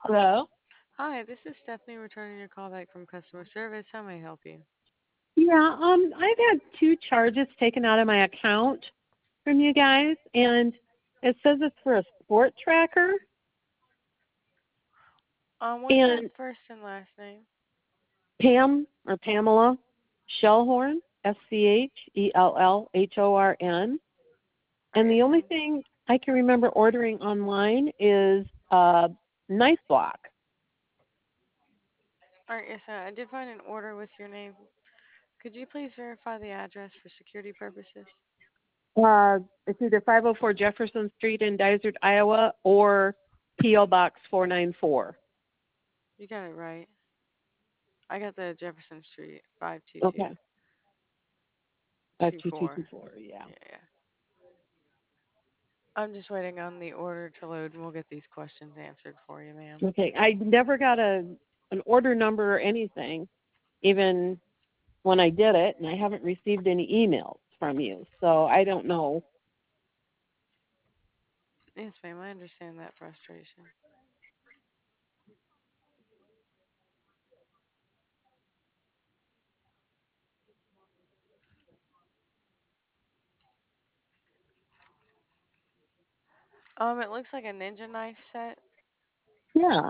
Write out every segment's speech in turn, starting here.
Hello? Hi, this is Stephanie returning your call back from customer service. How may I help you? Yeah, I've had two charges taken out of my account from you guys, and it says it's for a sport tracker. What's your And first and last name? Pam or Pamela Shellhorn, Schellhorn. All And right, the only and thing I can remember ordering online is a knife block. all right, yes, I did find an order with your name. Could you please verify the address for security purposes? It's either 504 Jefferson Street in Dysart, Iowa, or P.O. Box 494. You got it right. I got the Jefferson Street Okay. 52224. 2224, yeah. Yeah, yeah. I'm just waiting on the order to load, and we'll get these questions answered for you, ma'am. Okay. I never got an order number or anything, even when I did it, and I haven't received any emails from you. So I don't know. Yes, ma'am. I understand that frustration. It looks like a ninja knife set. Yeah,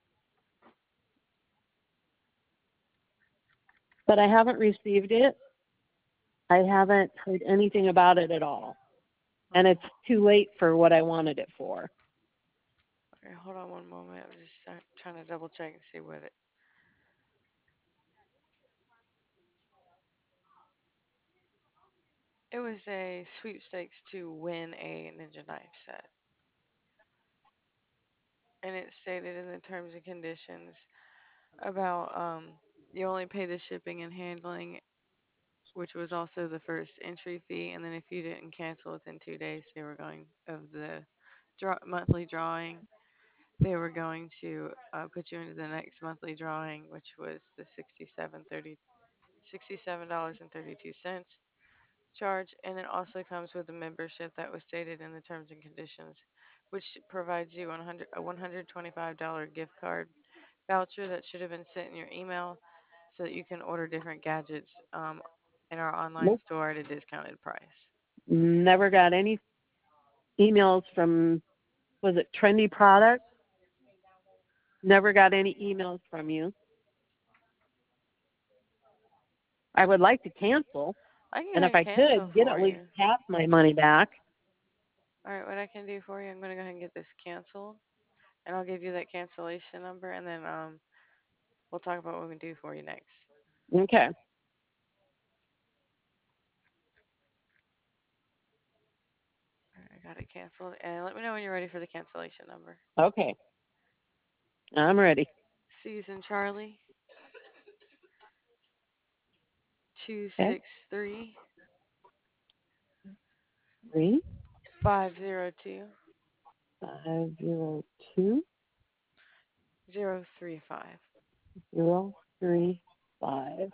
but I haven't received it. I haven't heard anything about it at all. And it's Oh, too late for what I wanted it for. okay, hold on one moment. I'm just trying to double check and see what it. It was a sweepstakes to win a ninja knife set, and it stated in the terms and conditions about you only pay the shipping and handling, which was also the first entry fee, and then if you didn't cancel within 2 days, they were going of the monthly drawing. They were going to put you into the next monthly drawing, which was the $67.32 charge, and it also comes with a membership that was stated in the terms and conditions, which provides you a $125 gift card voucher that should have been sent in your email so that you can order different gadgets in our online Nope. store at a discounted price. Never got any emails from, was it Trendy Products? Never got any emails from you. I would like to cancel, I can go and ahead if and I cancel could get for at least you. half my money back. All right, what I can do for you, I'm going to go ahead and get this canceled, and I'll give you that cancellation number, and then we'll talk about what we can do for you next. Okay. All right, I got it canceled, and let me know when you're ready for the cancellation number. Okay. I'm ready. Susan Charlie two Okay. six three 502 3502 035. 035.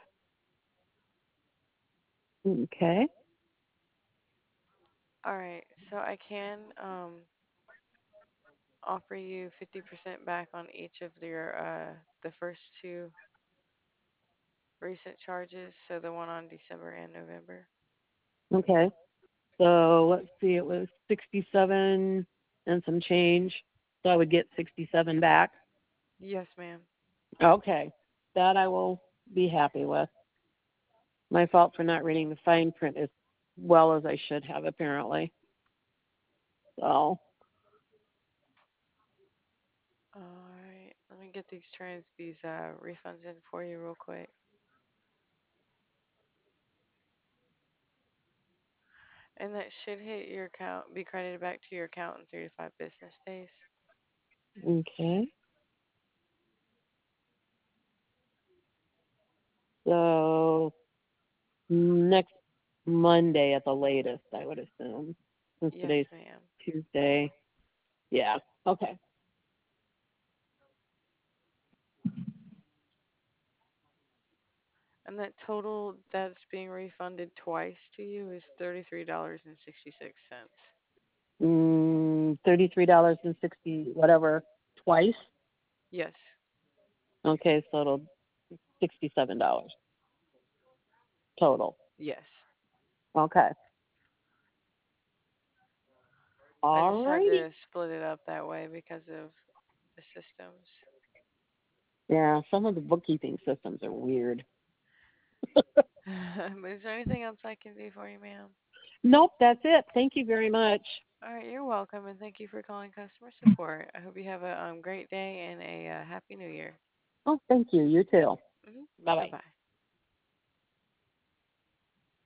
Okay. All right, so I can offer you 50% back on each of your the first two recent charges, so the one on December and November. Okay. So let's see, it was 67 and some change. So I would get 67 back. Yes, ma'am. Okay. That I will be happy with. My fault for not reading the fine print as well as I should have, apparently. So, All right, let me get these refunds in for you real quick, and that should hit your account, be credited back to your account in 3 to 5 business days. okay. So next Monday at the latest, I would assume, since Yes, today's ma'am. Tuesday. Yeah. Okay. And that total that's being refunded twice to you is $33.66. $33.60 whatever twice. Yes. Okay, so it'll $67 total. Yes. Okay. I just All had righty. to split it up that way because of the systems. Yeah, some of the bookkeeping systems are weird. But is there anything else I can do for you, ma'am? Nope, that's it. Thank you very much. All right, you're welcome, and thank you for calling customer support. I hope you have a great day and a happy new year. Oh, thank you. You too. Hmm. Bye Bye bye. bye.